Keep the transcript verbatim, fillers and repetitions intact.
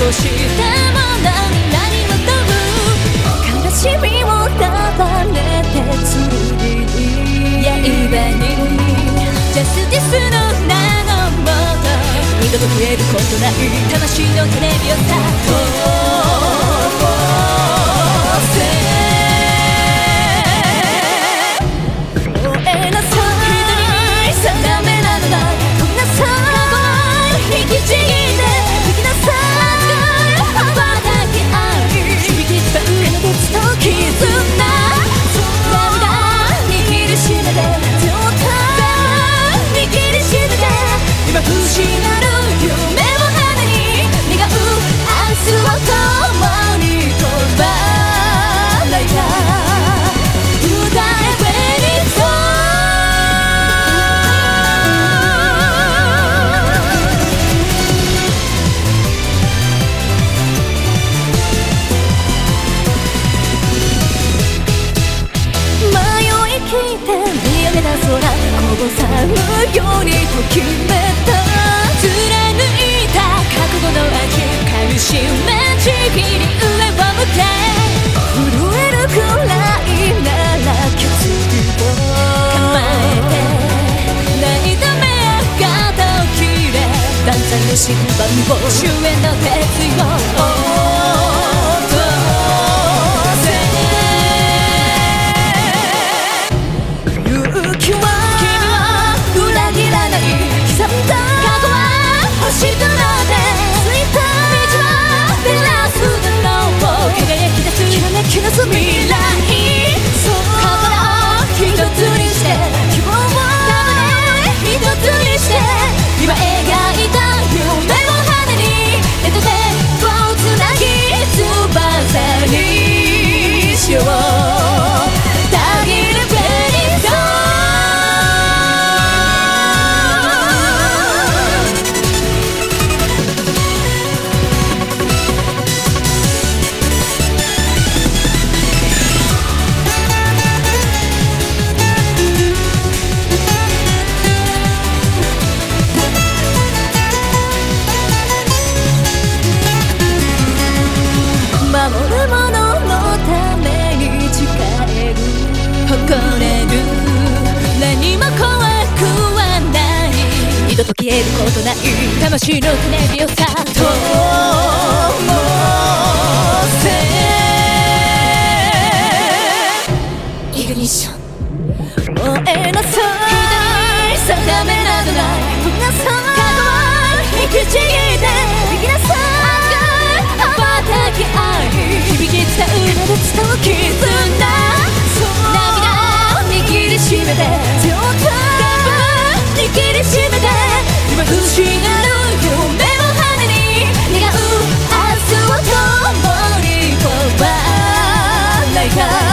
しても何も問う悲しみを束ねて剣に刃にジャスティスの名のもと二度と消えることない魂のテレビをさ今失う夢を花に願う明日を共に飛ばないか歌えベリーソ迷い切って見上げた空こぼさぬようにときめ貫いた覚悟の味噛みしめちぎり上を向け震えるくらいなら決意を構えて泣いた目肩を切れ断罪の審判を終焉の決意を未来そう心一つにして希望を一つにして今描いた夢を花に手と手をつなぎ翼にしようたぎるベリーソ守るもののために誓える誇れる何も怖くはない二度と消えることない魂のテレビをさともせイグニッション燃えなさい定めなどない飛びなさい過去は引きちぎって生きなさい響き伝う熱と絆涙握りしめて手を全部握りしめて今失う夢を花に願う明日を共に飛ばないか